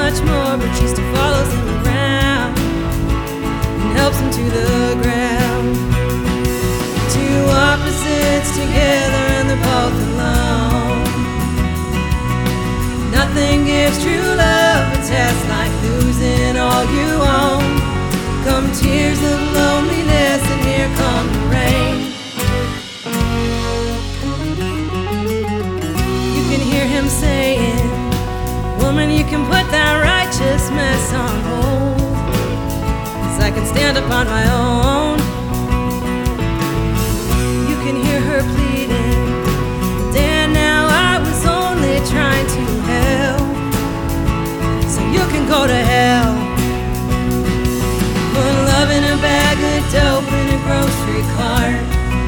much more, but she still follows him around and helps him to the ground. Two opposites together and they're both alone. Nothing gives true love a test like losing all you own. Come tears of loneliness and here come the rain. You can hear him saying, woman, you can put that righteous mess on hold, 'cause I can stand up on my own. You can hear her pleading, Dan, now I was only trying to help, so you can go to hell. Put love in a bag of dope in a grocery cart.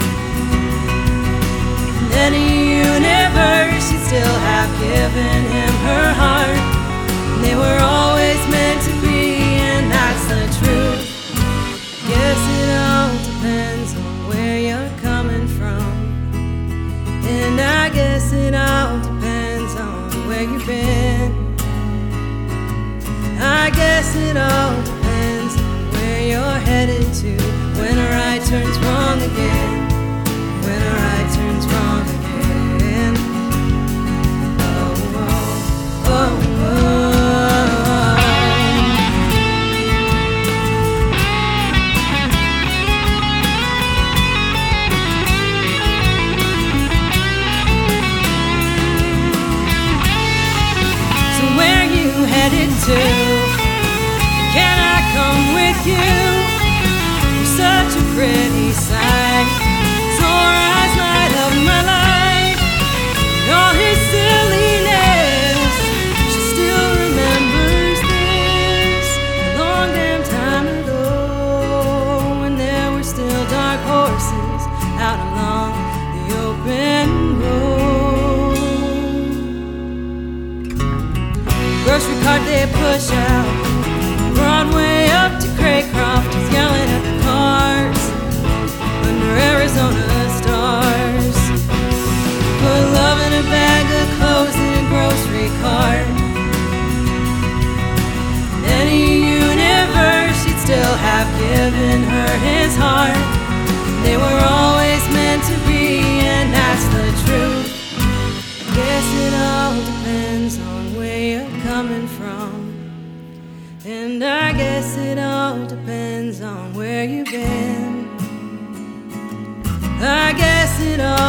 In any universe, she'd still have given him her heart. And they were always meant to be, and that's the truth. Guess it all depends on where you're coming from. And I guess it all depends on where you've been. I guess it all depends on where you're headed to. When a right turns wrong again. When a right turns wrong again. Oh, oh, oh, oh. So where you headed to? Can I come with you? You're such a pretty sight. Sore eyes light up my life. And all his silliness, she still remembers this. A long damn time ago, when there were still dark horses out along the open road. Grocery cart they push out, Broadway up to Craycroft, he's yelling at the cars under Arizona stars. Put love in a bag of clothes in a grocery cart. In any universe, he'd still have given her his heart. They were always meant to be, and that's the truth. Guess it all depends on where you're coming from. And I guess it all depends on where you've been. I guess it all